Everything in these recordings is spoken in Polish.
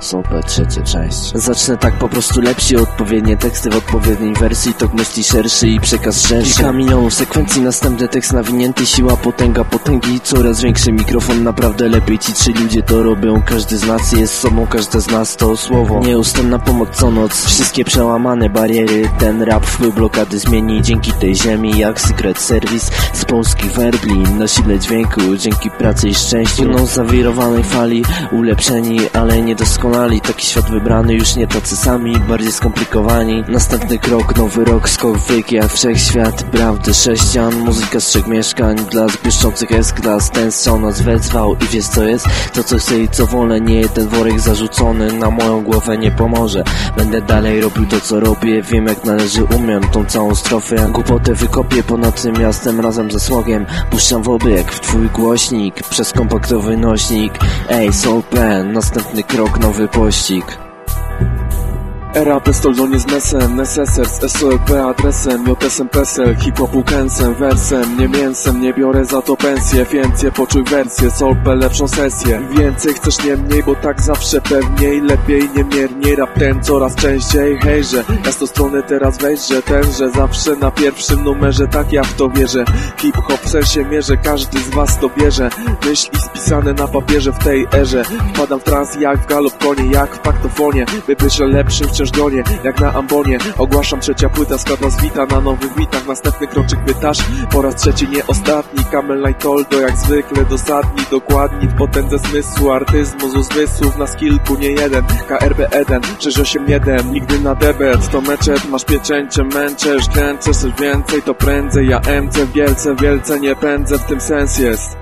Soulpad, trzecia część. Zacznę tak po prostu lepsi, odpowiednie teksty w odpowiedniej wersji, tok myśli szerszy i przekaz szerszy. Kilka milionów sekwencji, następny tekst nawinięty, siła, potęga, potęgi, coraz większy mikrofon, naprawdę lepiej ci trzy ludzie to robią. Każdy z nas jest sobą, każde z nas to słowo. Nieustanna pomoc co noc, wszystkie przełamane bariery, ten rap wpływ blokady zmieni dzięki tej ziemi, jak Secret Service z polskich werbli, na sile dźwięku, dzięki pracy i szczęściu. Płyną z zawirowanej fali, ulepszeni, ale niedoskonali, taki świat wybrany, już nie tacy sami, bardziej skomplikowani. Następny krok, nowy rok, skok wyk jak wszechświat, prawdy sześcian, muzyka z trzech mieszkań, dla zbłyszczących S-Class, ten strzał nas wezwał i wiesz co jest? To co chcę i co wolę, nie jeden worek zarzucony na moją głowę nie pomoże. Będę dalej robił to co robię, wiem jak należy, umiem tą całą strofę. Głupotę wykopię ponad tym miastem razem ze smogiem, puszczam w oby jak w twój głośnik, przez kompaktowy nośnik. Ej, Soulpad, następny krok, nowy pościg. Era pestoldonie z mesem, neseser z SOLP adresem, JSM PESEL, hip-hopu kęsem, wersem, nie mięsem, nie biorę za to pensję, więcej poczuj wersję, Soulpad lepszą sesję. Więcej chcesz nie mniej, bo tak zawsze pewniej, lepiej niemiernie, rap ten coraz częściej, hejże, ja z tą stronę teraz wejrzę, tenże zawsze na pierwszym numerze, tak ja w to wierzę. Hip-hop w sensie mierzę, każdy z was to bierze, myśli spisane na papierze w tej erze, wpadam w trans jak w galop konie, jak w paktofonie, wypyszę lepszym wciąż donie, jak na ambonie. Ogłaszam, trzecia płyta składa z wita na nowych bitach, następny kroczyk pytasz, po raz trzeci nie ostatni, Camel Night Toldo jak zwykle dosadni, dokładni w potędze zmysłu, artyzmu z uzmysłów, nas kilku, nie jeden, KRB Eden, 681, nigdy na debet, to meczet, masz pieczęcie, męczę, już kręcę, coś więcej, to prędzej, ja MC wielce, wielce nie pędzę, w tym sens jest.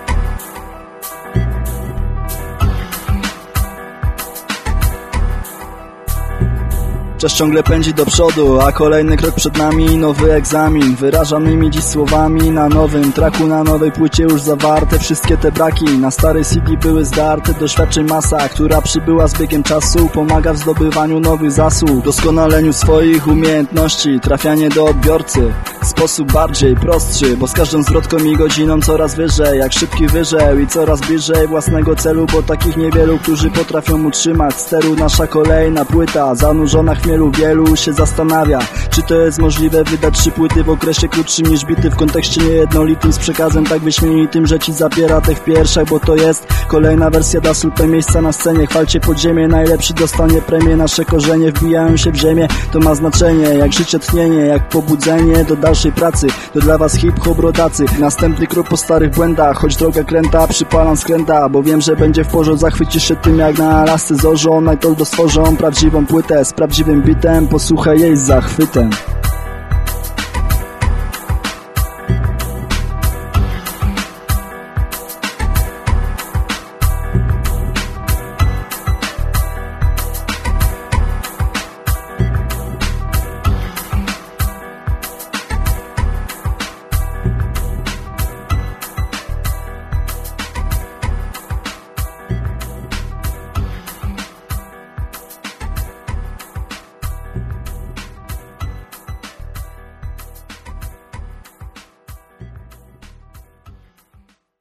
Czas ciągle pędzi do przodu, a kolejny krok przed nami, nowy egzamin, wyrażanymi dziś słowami, na nowym traku, na nowej płycie już zawarte wszystkie te braki, na starej CD były zdarte, doświadczeń masa, która przybyła z biegiem czasu, pomaga w zdobywaniu nowych zasług, doskonaleniu swoich umiejętności, trafianie do odbiorcy w sposób bardziej prostszy, bo z każdą zwrotką i godziną coraz wyżej, jak szybki wyrzeł i coraz bliżej własnego celu, bo takich niewielu, którzy potrafią utrzymać steru. Nasza kolejna płyta, zanurzona w chmielu, wielu się zastanawia, czy to jest możliwe wydać 3 płyty w okresie krótszym niż bity, w kontekście niejednolitym, z przekazem tak wyśmienitym, że ci zapiera tych w piersiach, bo to jest kolejna wersja dla Soulpad, miejsca na scenie, chwalcie podziemie, najlepszy dostanie premię, nasze korzenie wbijają się w ziemię, to ma znaczenie, jak życie, tchnienie, jak pobudzenie do dalszej pracy, to dla was hip-hop rodacy, następny krok po starych błędach, choć droga kręta, przypalam skręta, bo wiem, że będzie w porządku, zachwycisz się tym jak na lasce zorzą, Night Toldo stworzą prawdziwą płytę z prawdziwym bitem, posłuchaj jej z zachwytem.